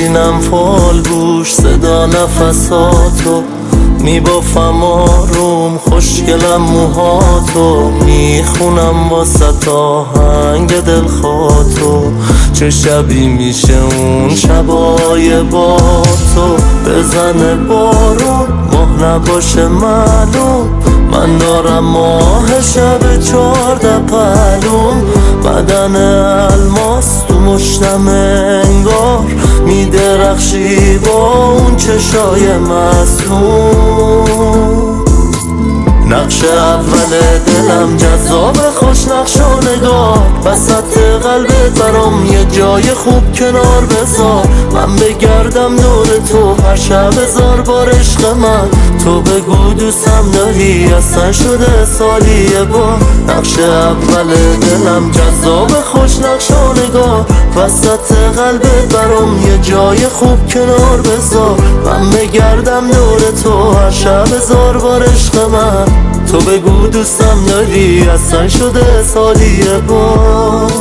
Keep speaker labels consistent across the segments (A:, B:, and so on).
A: سینم فال گوش صدا نفساتو میبافم آروم خوشگلم موهاتو میخونم واسه آهنگ دلخواتو چه شبی میشه اون شبای با تو بزنه بارون ماه نباشه معلوم من دارم ماه شب 14 پهلوم بدن الماس تو مشتم انگار میدرخشی با اون چشای معصوم نقش اول دلم جذاب خوش نقش و نگاه وسط قلبت برام یه جای خوب کنار بذار من بگردم دور تو هر شب هزار بار عشق من تو بگو دوستم داری اصلا شده سالی بار نقش اول دلم جذاب خوش نقش و نگاه وسط قلبت برام یه جای خوب کنار بذار من بگردم دور تو هر شب هزار بار عشق من تو بگو دوستم داری اصلا شده سالی بار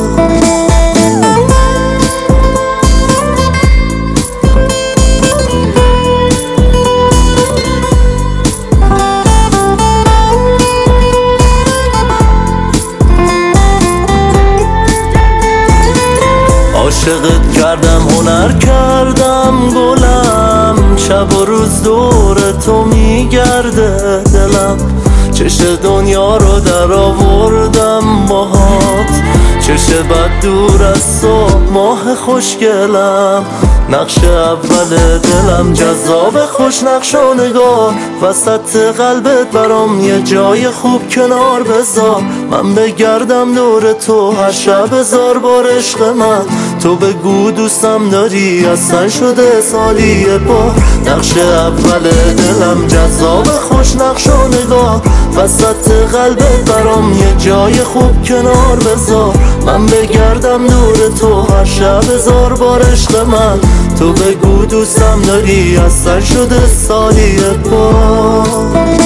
A: عاشقت کردم هنر کردم گلم شب و روز دور تو میگرده دلم چش دنیا رو در آوردم باهات چش بد دور از تو ماه خوشگلم نقش اول دلم جذاب خوش نقش و نگاه وسط قلبت برام یه جای خوب کنار بذار من بگردم دور تو هر شب هزار بار عشق من تو بگو دوستم داری اصلا شده سالی بار نقش اول دلم جذاب خوش نقش و نگاه وسط قلبت برام یه جای خوب کنار بذار من بگردم دور تو هر شب هزار بار عشق من تو بگو دوستم داری اصلا شده سالی بار